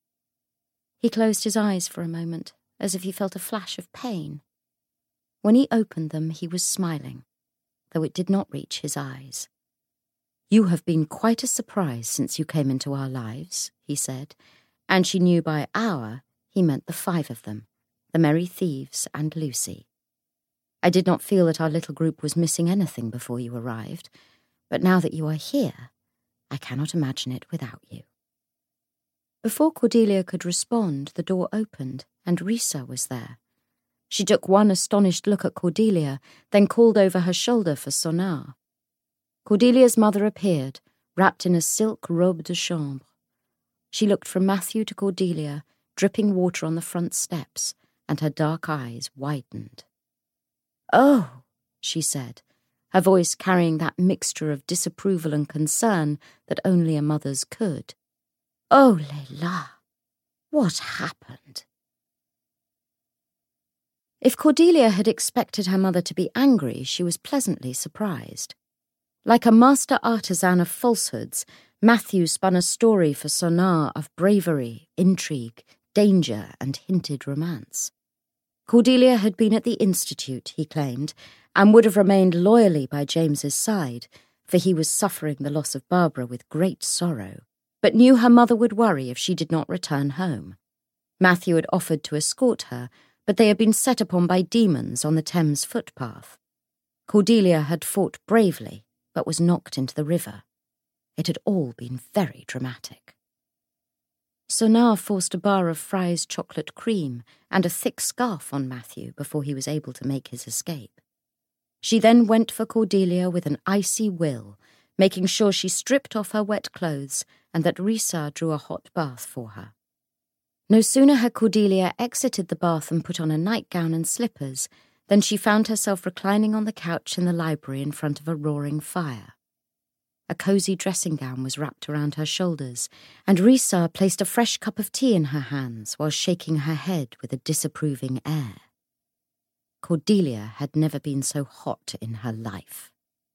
He closed his eyes for a moment, as if he felt a flash of pain. When he opened them, he was smiling, though it did not reach his eyes. "You have been quite a surprise since you came into our lives," he said, and she knew by our he meant the five of them, the Merry Thieves and Lucy. "I did not feel that our little group was missing anything before you arrived, but now that you are here, I cannot imagine it without you." Before Cordelia could respond, the door opened, and Risa was there. She took one astonished look at Cordelia, then called over her shoulder for Sonar. Cordelia's mother appeared, wrapped in a silk robe de chambre. She looked from Matthew to Cordelia, dripping water on the front steps, and her dark eyes widened. "Oh," she said, her voice carrying that mixture of disapproval and concern that only a mother's could. "Oh, Leila, what happened?" If Cordelia had expected her mother to be angry, she was pleasantly surprised. Like a master artisan of falsehoods, Matthew spun a story for Sonar of bravery, intrigue, danger, and hinted romance. Cordelia had been at the Institute, he claimed, and would have remained loyally by James's side, for he was suffering the loss of Barbara with great sorrow, but knew her mother would worry if she did not return home. Matthew had offered to escort her, but they had been set upon by demons on the Thames footpath. Cordelia had fought bravely, but was knocked into the river. It had all been very dramatic. Sonar forced a bar of Fry's chocolate cream and a thick scarf on Matthew before he was able to make his escape. She then went for Cordelia with an icy will, making sure she stripped off her wet clothes and that Risa drew a hot bath for her. No sooner had Cordelia exited the bath and put on a nightgown and slippers than she found herself reclining on the couch in the library in front of a roaring fire. A cosy dressing gown was wrapped around her shoulders, and Risa placed a fresh cup of tea in her hands while shaking her head with a disapproving air. Cordelia had never been so hot in her life.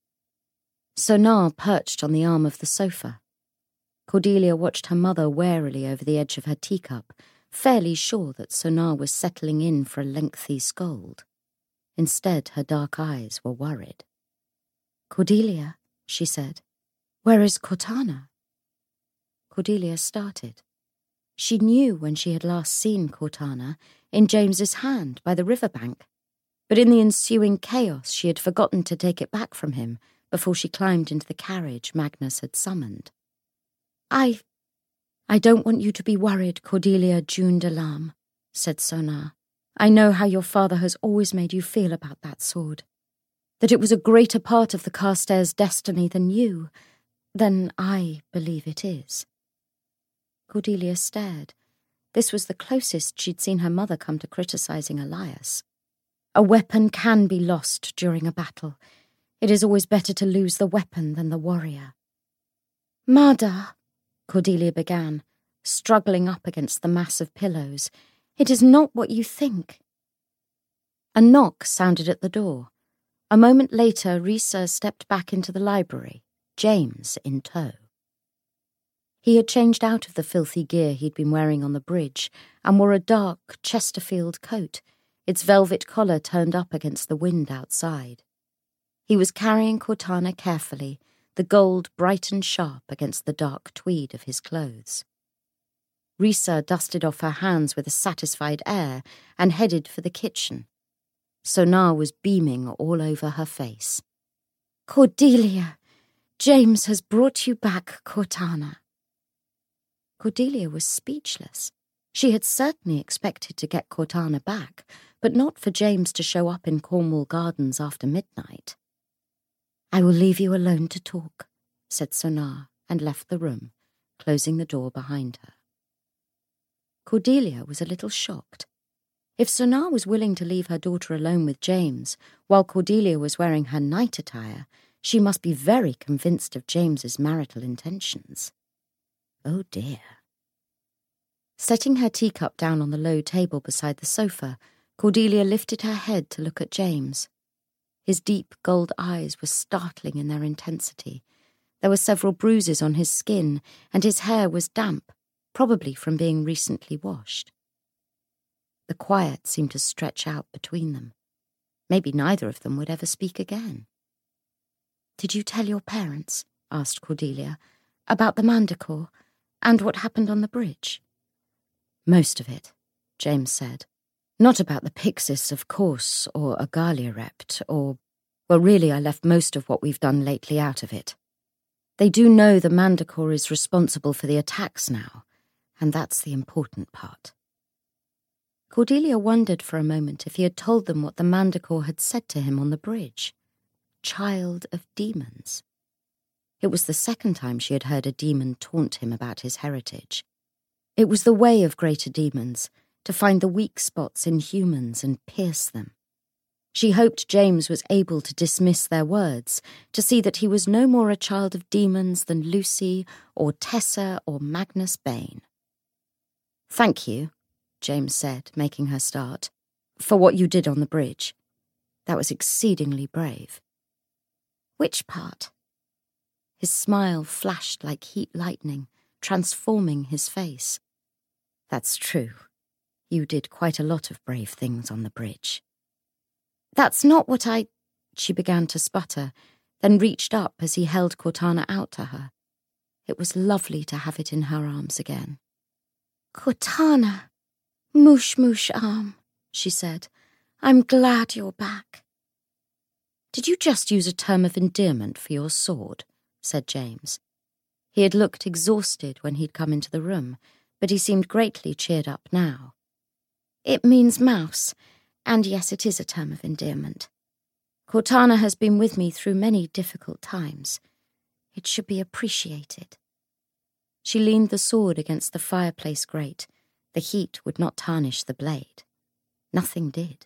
Sonar perched on the arm of the sofa. Cordelia watched her mother warily over the edge of her teacup, fairly sure that Sonar was settling in for a lengthy scold. Instead, her dark eyes were worried. "Cordelia," she said, "where is Cortana?" Cordelia started. She knew when she had last seen Cortana, in James's hand by the riverbank, but in the ensuing chaos she had forgotten to take it back from him before she climbed into the carriage Magnus had summoned. I... I don't want you to be worried, Cordelia June de Larme," said Sonar. "I know how your father has always made you feel about that sword. That it was a greater part of the Carstairs' destiny than you, than I believe it is." Cordelia stared. This was the closest she'd seen her mother come to criticising Elias. A weapon can be lost during a battle. It is always better to lose the weapon than the warrior. "Mada," Cordelia began, struggling up against the mass of pillows. "It is not what you think." A knock sounded at the door. A moment later, Risa stepped back into the library, James in tow. He had changed out of the filthy gear he'd been wearing on the bridge and wore a dark Chesterfield coat, its velvet collar turned up against the wind outside. He was carrying Cortana carefully, the gold bright and sharp against the dark tweed of his clothes. Risa dusted off her hands with a satisfied air and headed for the kitchen. Sonar was beaming all over her face. "Cordelia, James has brought you back Cortana." Cordelia was speechless. She had certainly expected to get Cortana back, but not for James to show up in Cornwall Gardens after midnight. "I will leave you alone to talk," said Sonar, and left the room, closing the door behind her. Cordelia was a little shocked. If Sonar was willing to leave her daughter alone with James, while Cordelia was wearing her night attire, she must be very convinced of James's marital intentions. Oh dear. Setting her teacup down on the low table beside the sofa, Cordelia lifted her head to look at James. His deep gold eyes were startling in their intensity. There were several bruises on his skin, and his hair was damp, probably from being recently washed. The quiet seemed to stretch out between them. Maybe neither of them would ever speak again. "Did you tell your parents," asked Cordelia, "about the Manticore and what happened on the bridge?" "Most of it," James said. "Not about the Pyxis, of course, or Agaliarept, or... Well, really, I left most of what we've done lately out of it. They do know the Manticore is responsible for the attacks now, and that's the important part." Cordelia wondered for a moment if he had told them what the Manticore had said to him on the bridge. Child of demons. It was the second time she had heard a demon taunt him about his heritage. It was the way of greater demons, to find the weak spots in humans and pierce them. She hoped James was able to dismiss their words, to see that he was no more a child of demons than Lucy or Tessa or Magnus Bane. "Thank you," James said, making her start. For what you did on the bridge. That was exceedingly brave." "Which part?" His smile flashed like heat lightning, transforming his face. "That's true. You did quite a lot of brave things on the bridge." "That's not what I—" She began to sputter, then reached up as he held Cortana out to her. It was lovely to have it in her arms again. "Cortana, moosh moosh arm," she said. "I'm glad you're back." "Did you just use a term of endearment for your sword?" said James. He had looked exhausted when he'd come into the room, but he seemed greatly cheered up now. "It means mouse, and yes, it is a term of endearment. Cortana has been with me through many difficult times. It should be appreciated." She leaned the sword against the fireplace grate. The heat would not tarnish the blade. Nothing did.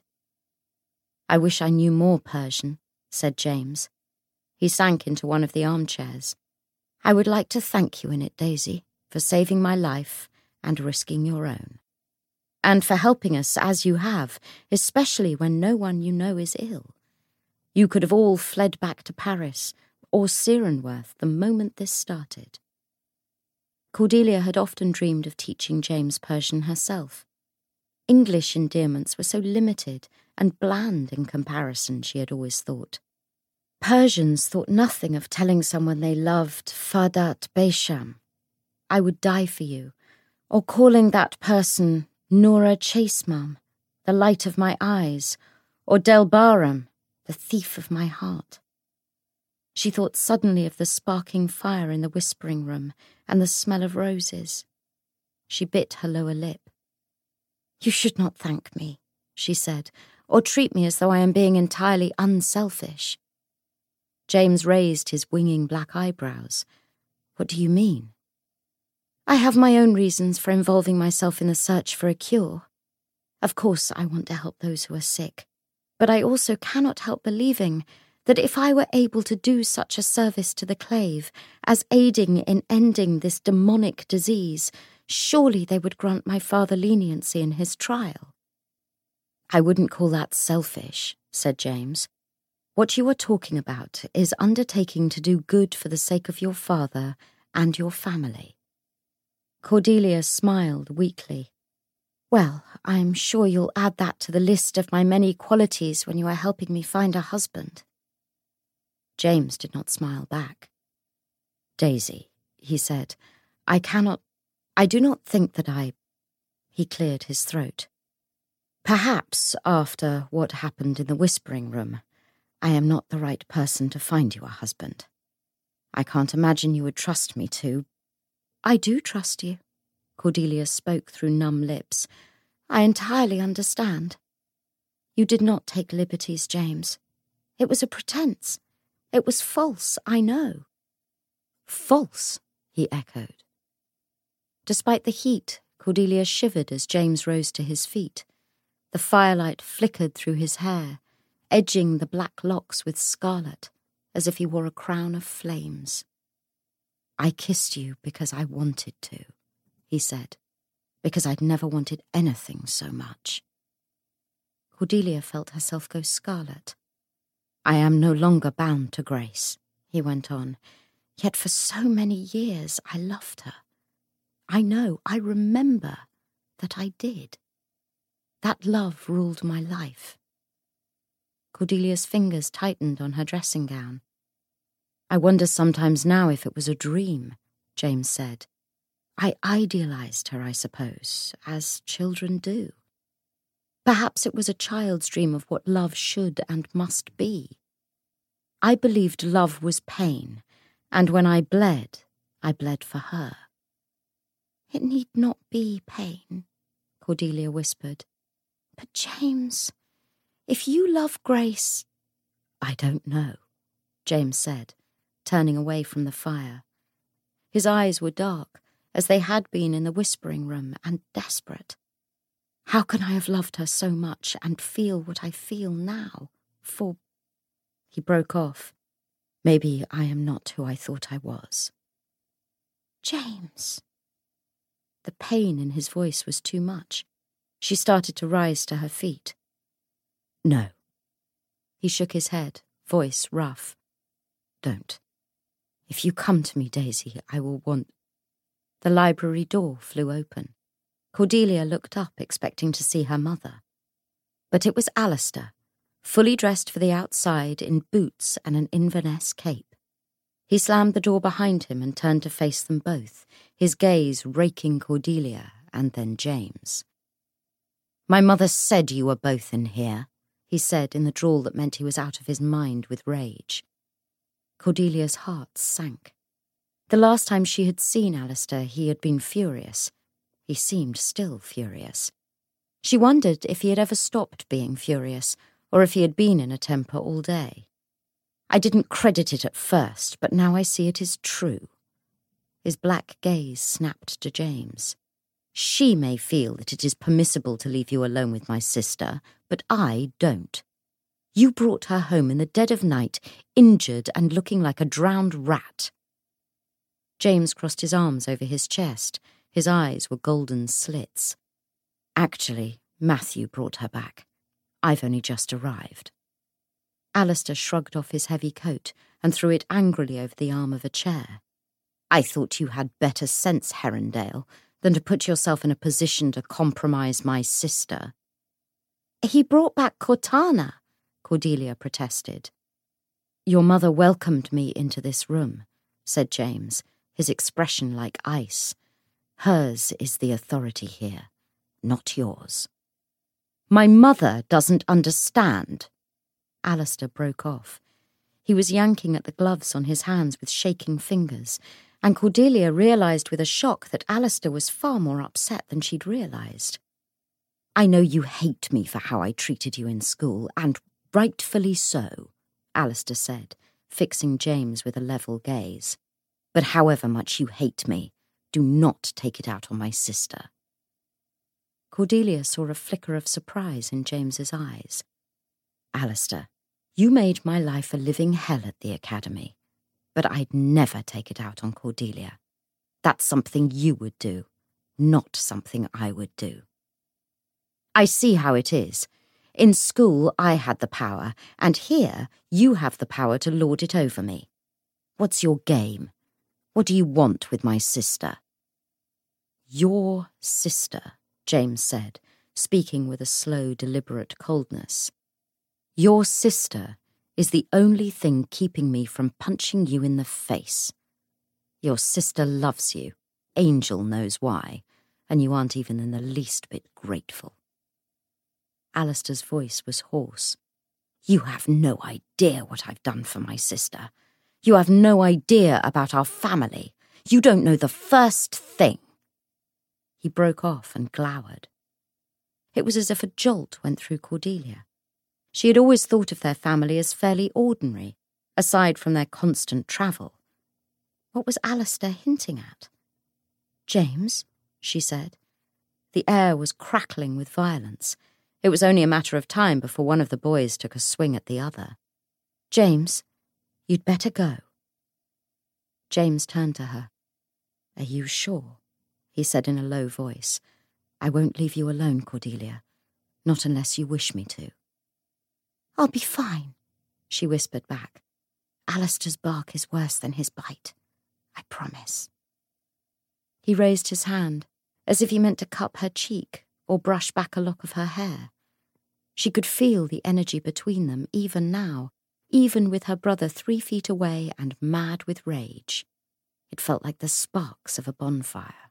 "I wish I knew more Persian," said James. He sank into one of the armchairs. "I would like to thank you in it, Daisy, for saving my life and risking your own. And for helping us as you have, especially when no one you know is ill. You could have all fled back to Paris or Cirenworth the moment this started." Cordelia had often dreamed of teaching James Persian herself. English endearments were so limited and bland in comparison, she had always thought. Persians thought nothing of telling someone they loved, Fadat Besham, "I would die for you," or calling that person Nora Chasemam, "the light of my eyes," or Delbaram, "the thief of my heart." She thought suddenly of the sparking fire in the whispering room and the smell of roses. She bit her lower lip. "You should not thank me," she said, "or treat me as though I am being entirely unselfish." James raised his winging black eyebrows. "What do you mean?" "I have my own reasons for involving myself in the search for a cure. Of course, I want to help those who are sick, but I also cannot help believing that if I were able to do such a service to the Clave as aiding in ending this demonic disease, surely they would grant my father leniency in his trial." "I wouldn't call that selfish," said James. "What you are talking about is undertaking to do good for the sake of your father and your family." Cordelia smiled weakly. "Well, I'm sure you'll add that to the list of my many qualities when you are helping me find a husband." James did not smile back. "Daisy," he said, "I cannot, I do not think that I—" He cleared his throat. "Perhaps, after what happened in the whispering room, I am not the right person to find you a husband. I can't imagine you would trust me to—" "I do trust you," Cordelia spoke through numb lips. "I entirely understand. You did not take liberties, James. It was a pretense. It was false, I know." "False," he echoed. Despite the heat, Cordelia shivered as James rose to his feet. The firelight flickered through his hair, edging the black locks with scarlet, as if he wore a crown of flames. "I kissed you because I wanted to," he said, "because I'd never wanted anything so much." Cordelia felt herself go scarlet. "I am no longer bound to Grace," he went on, "yet for so many years I loved her. I know, I remember that I did. That love ruled my life." Cordelia's fingers tightened on her dressing gown. "I wonder sometimes now if it was a dream," James said. "I idealized her, I suppose, as children do. Perhaps it was a child's dream of what love should and must be. I believed love was pain, and when I bled, I bled for her." "It need not be pain," Cordelia whispered. "But James, if you love Grace—" "I don't know," James said, turning away from the fire. His eyes were dark, as they had been in the whispering room, and desperate. "How can I have loved her so much and feel what I feel now? For—" He broke off. "Maybe I am not who I thought I was." "James." The pain in his voice was too much. She started to rise to her feet. No. He shook his head, voice rough. Don't. If you come to me, Daisy, I will want... The library door flew open. Cordelia looked up, expecting to see her mother. But it was Alistair, fully dressed for the outside in boots and an Inverness cape. He slammed the door behind him and turned to face them both, his gaze raking Cordelia and then James. "My mother said you were both in here," he said in the drawl that meant he was out of his mind with rage. Cordelia's heart sank. The last time she had seen Alistair, he had been furious. He seemed still furious. She wondered if he had ever stopped being furious, or if he had been in a temper all day. "I didn't credit it at first, but now I see it is true." His black gaze snapped to James. "She may feel that it is permissible to leave you alone with my sister, but I don't. You brought her home in the dead of night, injured and looking like a drowned rat." James crossed his arms over his chest. His eyes were golden slits. "Actually, Matthew brought her back. I've only just arrived." Alistair shrugged off his heavy coat and threw it angrily over the arm of a chair. "I thought you had better sense, Herondale, than to put yourself in a position to compromise my sister." "He brought back Cortana," Cordelia protested. "Your mother welcomed me into this room," said James, his expression like ice. "Hers is the authority here, not yours." "My mother doesn't understand." Alistair broke off. He was yanking at the gloves on his hands with shaking fingers, and Cordelia realised with a shock that Alistair was far more upset than she'd realised. "I know you hate me for how I treated you in school, and rightfully so," Alistair said, fixing James with a level gaze. "But however much you hate me, do not take it out on my sister." Cordelia saw a flicker of surprise in James's eyes. "Alistair, you made my life a living hell at the academy, but I'd never take it out on Cordelia. That's something you would do, not something I would do. I see how it is. In school, I had the power, and here you have the power to lord it over me. What's your game? What do you want with my sister?" "Your sister," James said, speaking with a slow, deliberate coldness. "Your sister is the only thing keeping me from punching you in the face. Your sister loves you, Angel knows why, and you aren't even in the least bit grateful." Alistair's voice was hoarse. "You have no idea what I've done for my sister. You have no idea about our family. You don't know the first thing." He broke off and glowered. It was as if a jolt went through Cordelia. She had always thought of their family as fairly ordinary, aside from their constant travel. What was Alistair hinting at? "James," she said. The air was crackling with violence. It was only a matter of time before one of the boys took a swing at the other. "James, you'd better go." James turned to her. "Are you sure?" he said in a low voice. "I won't leave you alone, Cordelia. Not unless you wish me to." "I'll be fine," she whispered back. "Alistair's bark is worse than his bite. I promise." He raised his hand, as if he meant to cup her cheek or brush back a lock of her hair. She could feel the energy between them even now, even with her brother three feet away and mad with rage. It felt like the sparks of a bonfire.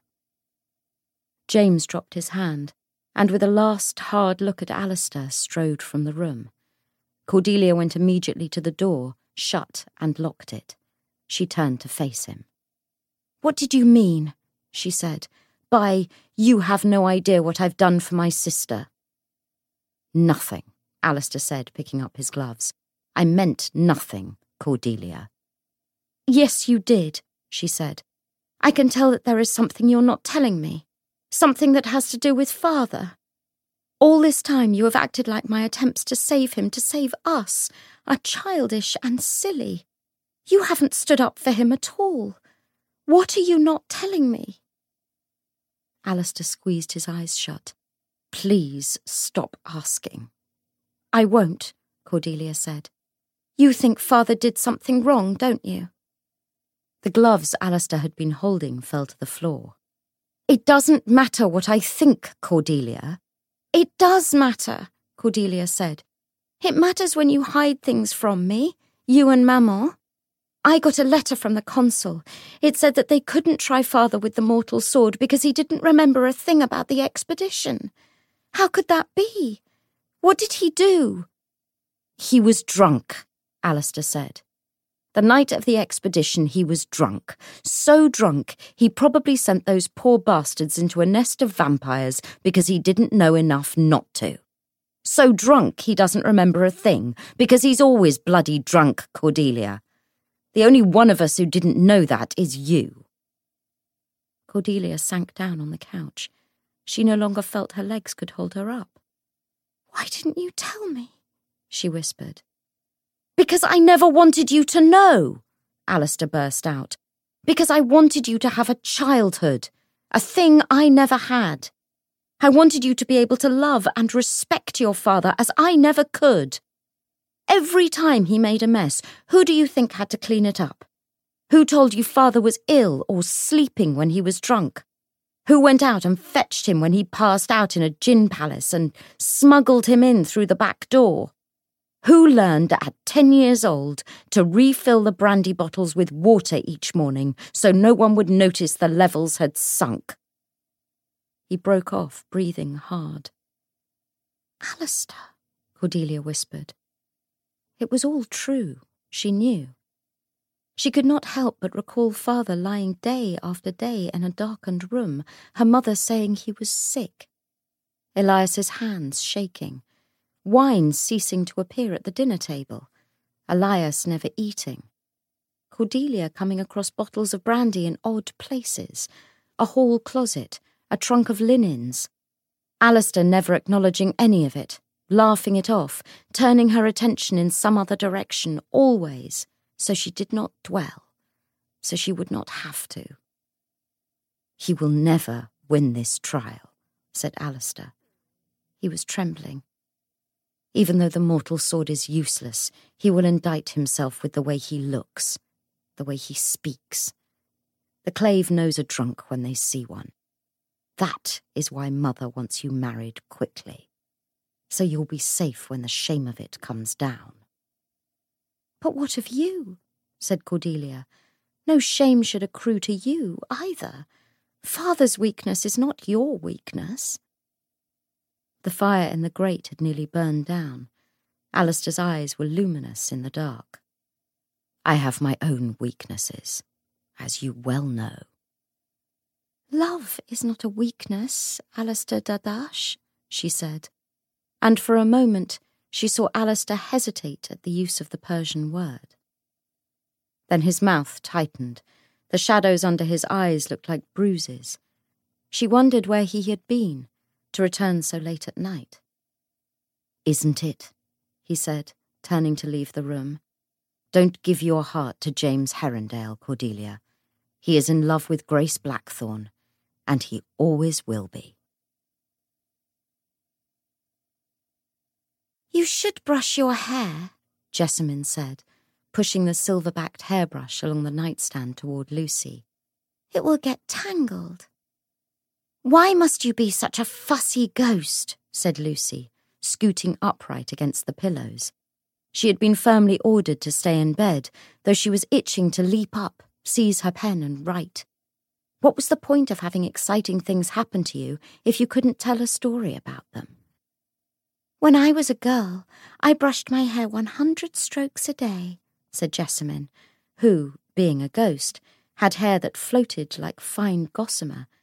James dropped his hand, and with a last hard look at Alistair, strode from the room. Cordelia went immediately to the door, shut and locked it. She turned to face him. "What did you mean," she said, "by, you have no idea what I've done for my sister?" "Nothing," Alistair said, picking up his gloves. "I meant nothing, Cordelia." "Yes, you did," she said. "I can tell that there is something you're not telling me, something that has to do with Father. All this time you have acted like my attempts to save him, to save us, are childish and silly. You haven't stood up for him at all. What are you not telling me?" Alistair squeezed his eyes shut. "Please stop asking." I won't, Cordelia said. You think Father did something wrong, don't you? The gloves Alistair had been holding fell to the floor. It doesn't matter what I think, Cordelia. It does matter, Cordelia said. It matters when you hide things from me, you and Maman. I got a letter from the consul. It said that they couldn't try Father with the mortal sword because he didn't remember a thing about the expedition. How could that be? What did he do? He was drunk, Alistair said. The night of the expedition he was drunk. So drunk he probably sent those poor bastards into a nest of vampires because he didn't know enough not to. So drunk he doesn't remember a thing because he's always bloody drunk, Cordelia. The only one of us who didn't know that is you. Cordelia sank down on the couch. She no longer felt her legs could hold her up. Why didn't you tell me? She whispered. Because I never wanted you to know, Alistair burst out. Because I wanted you to have a childhood, a thing I never had. I wanted you to be able to love and respect your father as I never could. Every time he made a mess, who do you think had to clean it up? Who told you Father was ill or sleeping when he was drunk? Who went out and fetched him when he passed out in a gin palace and smuggled him in through the back door? Who learned at ten years old to refill the brandy bottles with water each morning so no one would notice the levels had sunk? He broke off, breathing hard. Alistair, Cordelia whispered. It was all true, she knew. She could not help but recall Father lying day after day in a darkened room, her mother saying he was sick. Elias's hands shaking, wine ceasing to appear at the dinner table, Elias never eating, Cordelia coming across bottles of brandy in odd places, a hall closet, a trunk of linens, Alistair never acknowledging any of it, laughing it off, turning her attention in some other direction, always, so she did not dwell, so she would not have to. He will never win this trial, said Alistair. He was trembling. Even though the mortal sword is useless, he will indict himself with the way he looks, the way he speaks. The Clave knows a drunk when they see one. That is why Mother wants you married quickly, so you'll be safe when the shame of it comes down. But what of you? Said Cordelia. No shame should accrue to you either. Father's weakness is not your weakness. The fire in the grate had nearly burned down. Alistair's eyes were luminous in the dark. I have my own weaknesses, as you well know. Love is not a weakness, Alistair Dadash, she said, and for a moment she saw Alistair hesitate at the use of the Persian word. Then his mouth tightened. The shadows under his eyes looked like bruises. She wondered where he had been, to return so late at night. Isn't it? He said, turning to leave the room. Don't give your heart to James Herondale, Cordelia. He is in love with Grace Blackthorne, and he always will be. You should brush your hair, Jessamine said, pushing the silver-backed hairbrush along the nightstand toward Lucy. It will get tangled. Why must you be such a fussy ghost? Said Lucy, scooting upright against the pillows. She had been firmly ordered to stay in bed, though she was itching to leap up, seize her pen and write. What was the point of having exciting things happen to you if you couldn't tell a story about them? When I was a girl, I brushed my hair one hundred strokes a day, said Jessamine, who, being a ghost, had hair that floated like fine gossamer